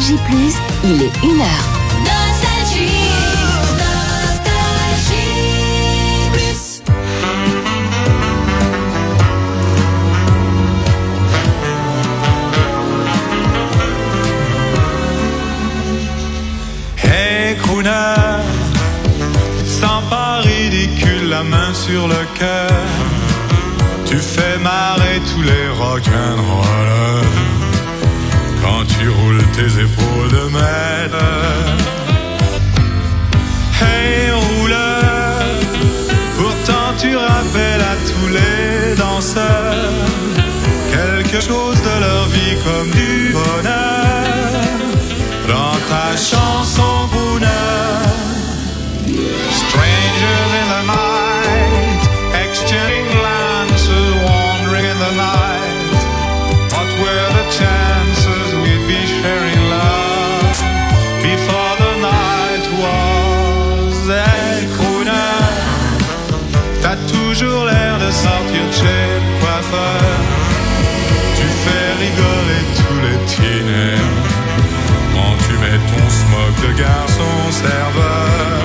Nostalgie Plus, il est 1h. Nostalgie Plus. Hey crooner, sans pas ridicule, la main sur le cœur, tu fais marrer tous les rock'n'rollers quand tu roules tes épaules de maître. Hey rouleur, pourtant tu rappelles à tous les danseurs quelque chose de leur vie comme du bonheur. Dans ta chanson crooner, strangers in the night, exchanging glances, wandering in the night. What were the chances we'd be sharing love before the night was a crooner? T'as toujours l'air de sortir de chez le coiffeur. Tu fais rigoler tous les teenagers quand tu mets ton smock de garçon serveur.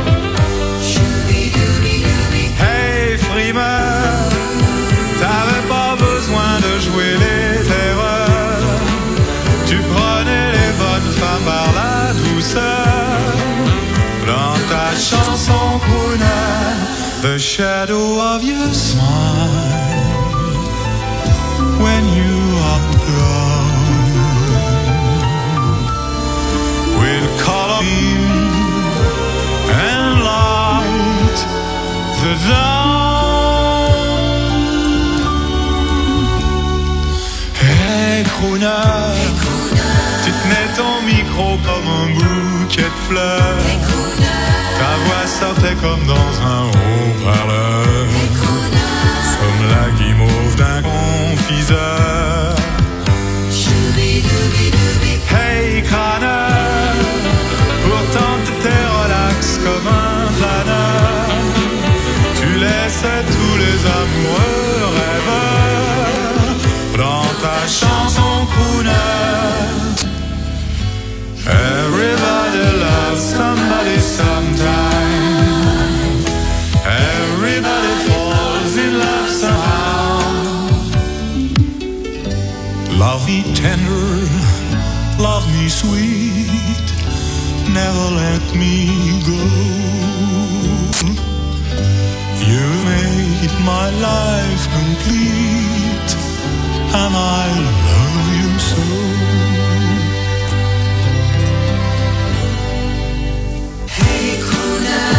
Hey frimeur, t'avais pas besoin de jouer les terreurs. Tu prenais les bonnes femmes par la douceur. Dans ta chanson crooner, the shadow of your smile when you are gone will color beam and light the dawn. Hey crooner, tu tenais ton micro comme un bouquet de fleurs. Ta voix sortait comme dans un haut-parleur, comme la guimauve d'un confiseur. Hey crâneur, pourtant t'étais relax comme un flâneur. Tu laissais tous les amoureux rêveurs dans ta chanson crooner. Everybody loves somebody sometime. Everybody falls in love somehow. Love me tender, love me sweet, never let me go. You made my life complete, and I love you so. Hey crooner,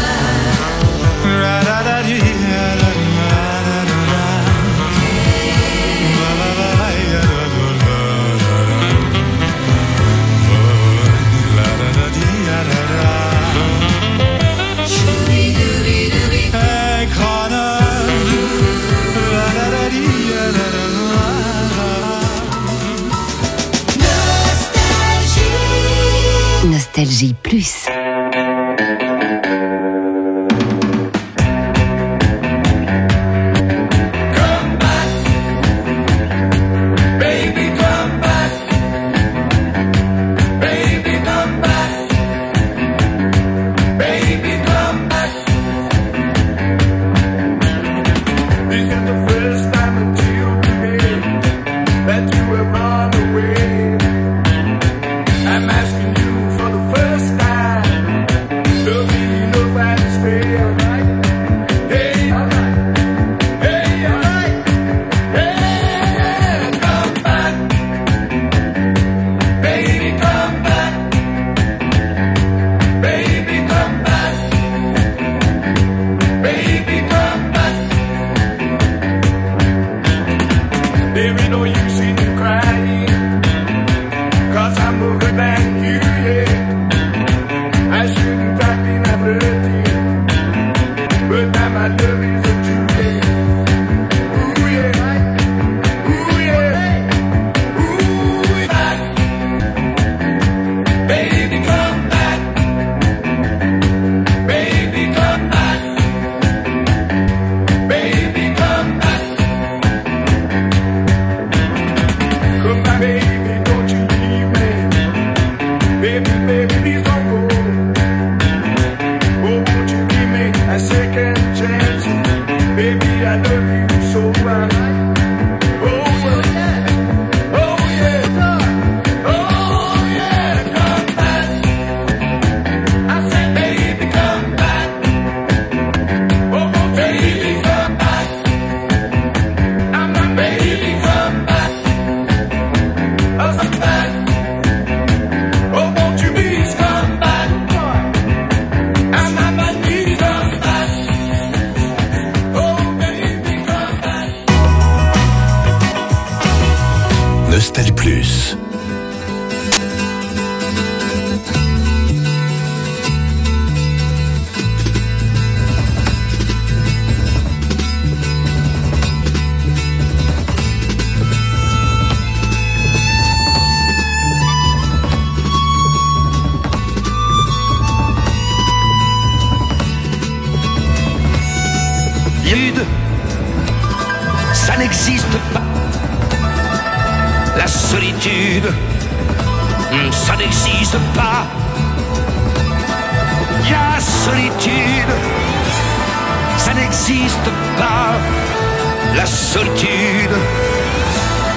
Nostalgie Plus. I'm asking you for the first time. solitude, ça n'existe pas. La solitude, ça n'existe pas. La solitude, ça n'existe pas. La solitude,